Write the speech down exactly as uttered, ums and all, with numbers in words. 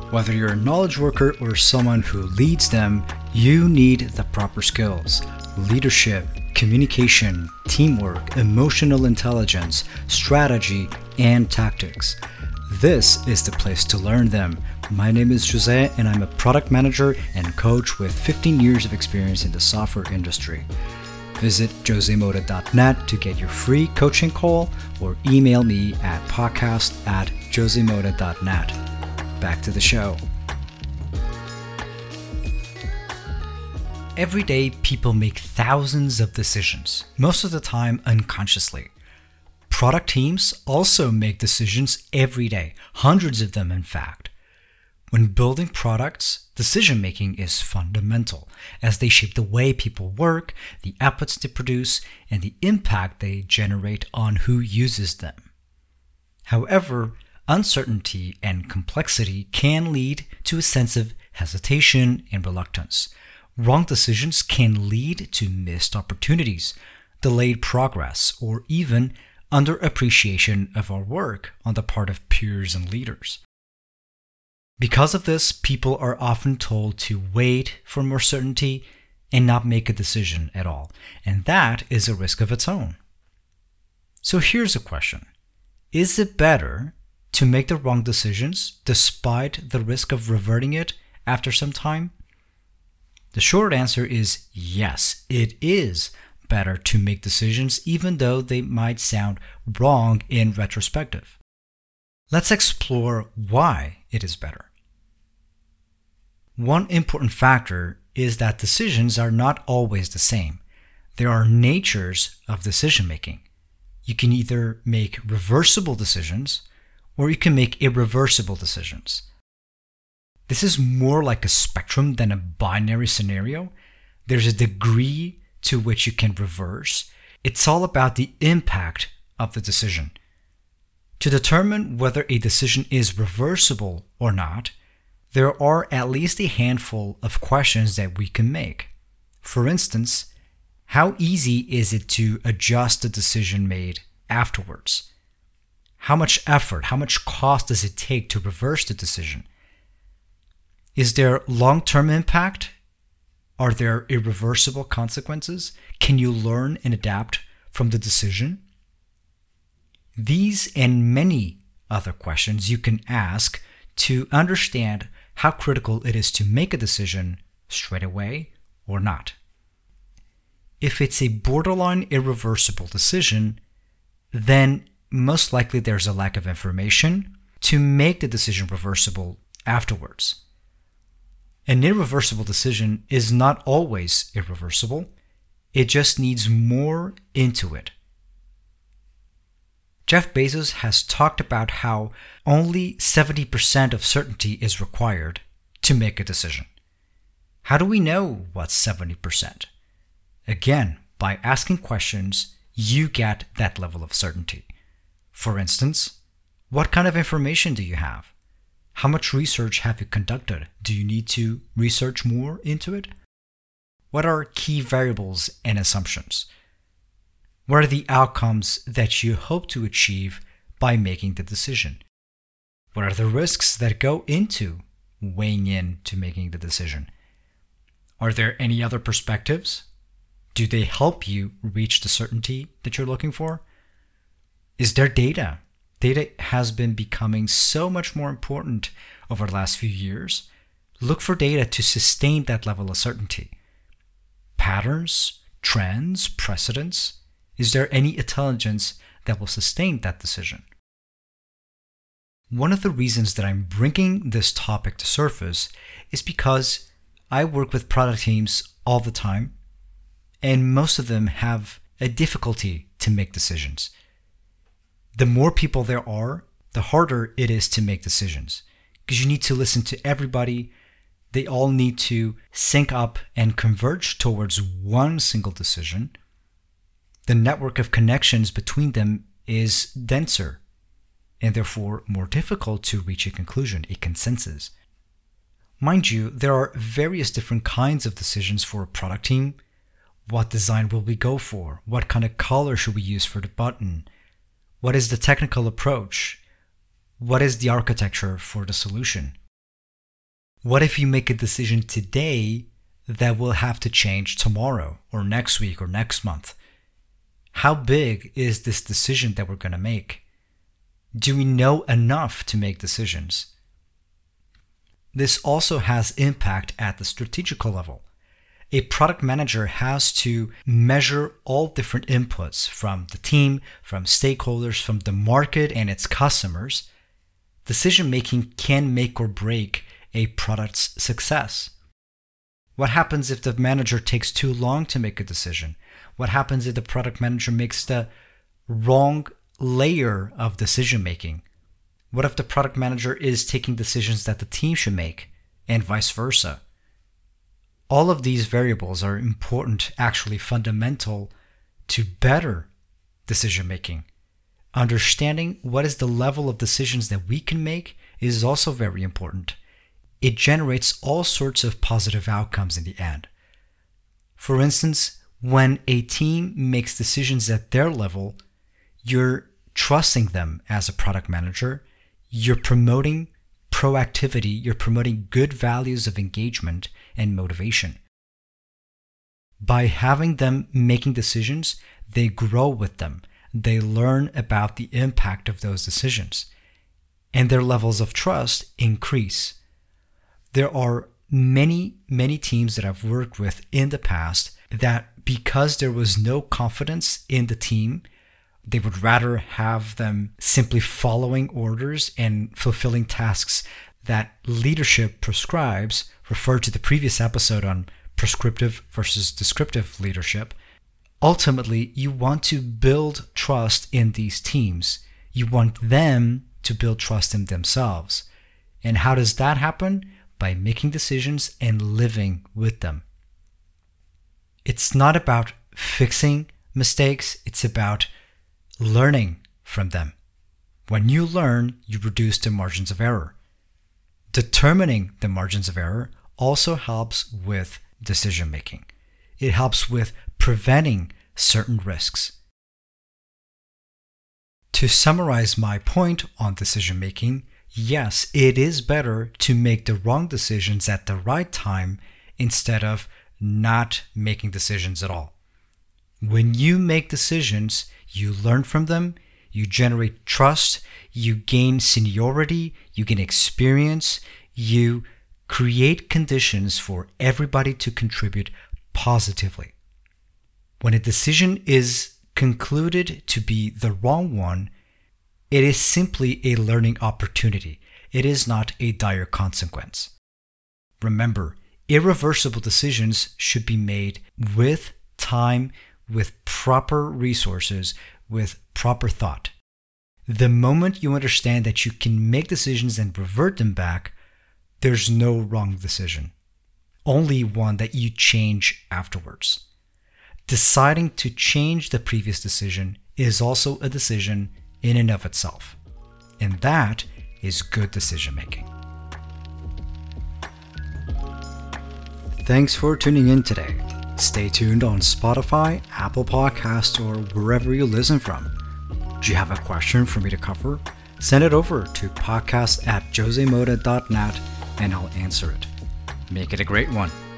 Whether you're a knowledge worker or someone who leads them, you need the proper skills: leadership, communication, teamwork, emotional intelligence, strategy, and tactics. This is the place to learn them. My name is Jose, and I'm a product manager and coach with fifteen years of experience in the software industry. Visit josemoda dot net to get your free coaching call or email me at podcast at josemoda dot net. Back to the show. Every day, people make thousands of decisions, most of the time unconsciously. Product teams also make decisions every day, hundreds of them in fact. When building products, decision-making is fundamental, as they shape the way people work, the outputs they produce, and the impact they generate on who uses them. However, uncertainty and complexity can lead to a sense of hesitation and reluctance. Wrong decisions can lead to missed opportunities, delayed progress, or even underappreciation of our work on the part of peers and leaders. Because of this, people are often told to wait for more certainty and not make a decision at all, and that is a risk of its own. So here's a question. Is it better to make the wrong decisions despite the risk of reverting it after some time? The short answer is yes, it is better to make decisions even though they might sound wrong in retrospective. Let's explore why it is better. One important factor is that decisions are not always the same. There are natures of decision making. You can either make reversible decisions or you can make irreversible decisions. This is more like a spectrum than a binary scenario. There's a degree to which you can reverse. It's all about the impact of the decision. To determine whether a decision is reversible or not, there are at least a handful of questions that we can make. For instance, how easy is it to adjust the decision made afterwards? How much effort, how much cost does it take to reverse the decision? Is there long-term impact? Are there irreversible consequences? Can you learn and adapt from the decision? These and many other questions you can ask to understand how critical it is to make a decision straight away or not. If it's a borderline irreversible decision, then most likely there's a lack of information to make the decision reversible afterwards. An irreversible decision is not always irreversible. It just needs more into it. Jeff Bezos has talked about how only seventy percent of certainty is required to make a decision. How do we know what's seventy percent? Again, by asking questions, you get that level of certainty. For instance, what kind of information do you have? How much research have you conducted? Do you need to research more into it? What are key variables and assumptions? What are the outcomes that you hope to achieve by making the decision? What are the risks that go into weighing in to making the decision? Are there any other perspectives? Do they help you reach the certainty that you're looking for? Is there data? Data has been becoming so much more important over the last few years. Look for data to sustain that level of certainty. Patterns, trends, precedents. Is there any intelligence that will sustain that decision? One of the reasons that I'm bringing this topic to surface is because I work with product teams all the time, and most of them have a difficulty to make decisions. The more people there are, the harder it is to make decisions because you need to listen to everybody. They all need to sync up and converge towards one single decision. The network of connections between them is denser and therefore more difficult to reach a conclusion, a consensus. Mind you, there are various different kinds of decisions for a product team. What design will we go for? What kind of color should we use for the button? What is the technical approach? What is the architecture for the solution? What if you make a decision today that will have to change tomorrow or next week or next month? How big is this decision that we're going to make? Do we know enough to make decisions? This also has impact at the strategical level. A product manager has to measure all different inputs from the team, from stakeholders, from the market and its customers. Decision making can make or break a product's success. What happens if the manager takes too long to make a decision? What happens if the product manager makes the wrong layer of decision making? What if the product manager is taking decisions that the team should make, and vice versa? All of these variables are important, actually fundamental to better decision making. Understanding what is the level of decisions that we can make is also very important. It generates all sorts of positive outcomes in the end. For instance, when a team makes decisions at their level, you're trusting them as a product manager, you're promoting proactivity, you're promoting good values of engagement and motivation. By having them making decisions, they grow with them. They learn about the impact of those decisions, and their levels of trust increase. There are many, many teams that I've worked with in the past that because there was no confidence in the team, they would rather have them simply following orders and fulfilling tasks that leadership prescribes, refer to the previous episode on prescriptive versus descriptive leadership. Ultimately, you want to build trust in these teams. You want them to build trust in themselves. And how does that happen? By making decisions and living with them. It's not about fixing mistakes, it's about learning from them. When you learn, you reduce the margins of error. Determining the margins of error also helps with decision making. It helps with preventing certain risks. To summarize my point on decision making, yes, it is better to make the wrong decisions at the right time instead of not making decisions at all. When you make decisions, you learn from them, you generate trust, you gain seniority, you gain experience, you create conditions for everybody to contribute positively. When a decision is concluded to be the wrong one, it is simply a learning opportunity. It is not a dire consequence. Remember, irreversible decisions should be made with time, with proper resources, with proper thought. The moment you understand that you can make decisions and revert them back, there's no wrong decision. Only one that you change afterwards. Deciding to change the previous decision is also a decision in and of itself. And that is good decision making. Thanks for tuning in today. Stay tuned on Spotify, Apple Podcasts, or wherever you listen from. Do you have a question for me to cover? Send it over to podcast at josemoda dot net and I'll answer it. Make it a great one.